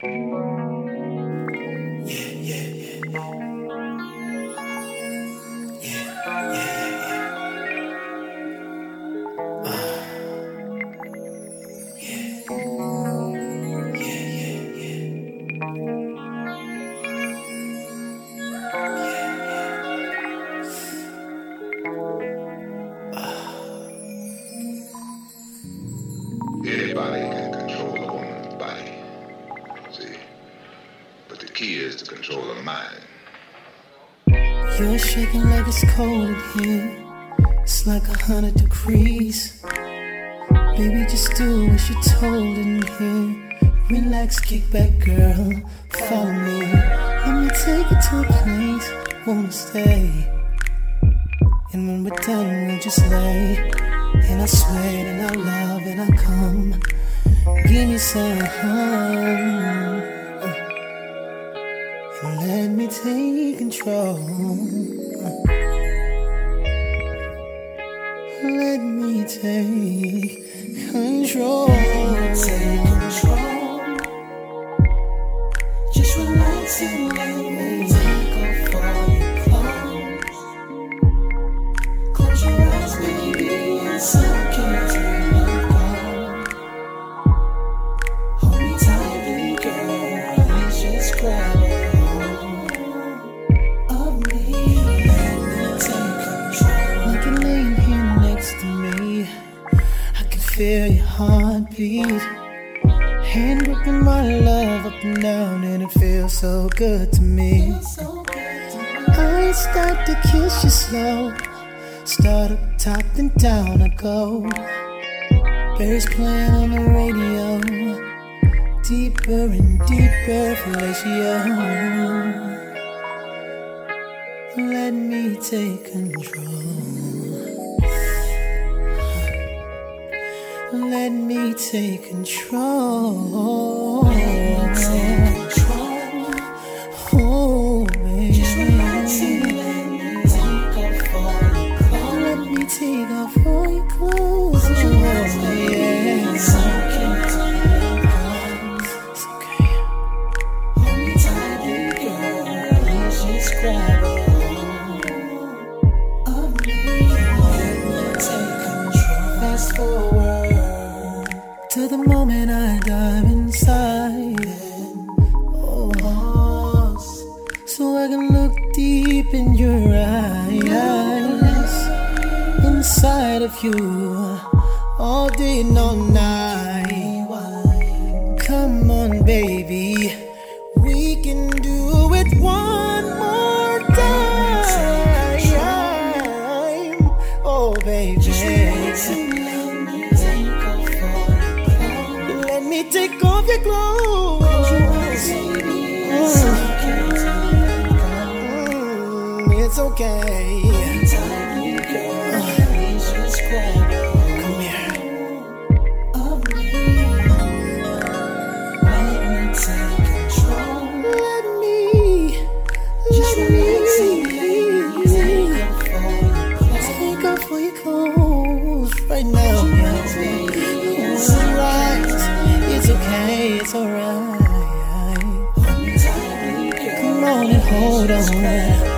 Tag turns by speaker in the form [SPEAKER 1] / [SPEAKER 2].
[SPEAKER 1] Anybody can control a woman's body, see, but the key is to control her mind.
[SPEAKER 2] You're shaking like it's cold in here. It's like 100 degrees. Baby, just do what you're told in here. Relax, kick back, girl, follow me. Let me take you to a place, wanna stay. And when we're done, we'll just lay. And I sweat and I love and I come. Give me some. And let me take control. Let me take control. Take control. Just relax and let me take off all your clothes. Close your eyes, baby, and suck into my bones. Hold me tightly, girl, and just grab it. Feel your heartbeat, hand gripping my love up and down, and it feels so good to me. I start to kiss you slow, start up top then down I go. Berries playing on the radio, deeper and deeper fellatio. Let me take control. Let me take control. Let me take control. Oh, baby. Just relax and let me take off all your clothes. Let me take off all your clothes. Oh, yeah. It's okay. Hold me tightly, girl. Please just grab it. Fast forward to the moment I dive inside. Oh, so I can look deep in your eyes. Inside of you, all day and all night. Come on, baby, we can do it one more time. Oh, baby. Take off your clothes. It's okay. Come here. Let me take control. Let me take off all your clothes right now. It's okay, it's alright. Come on and hold on.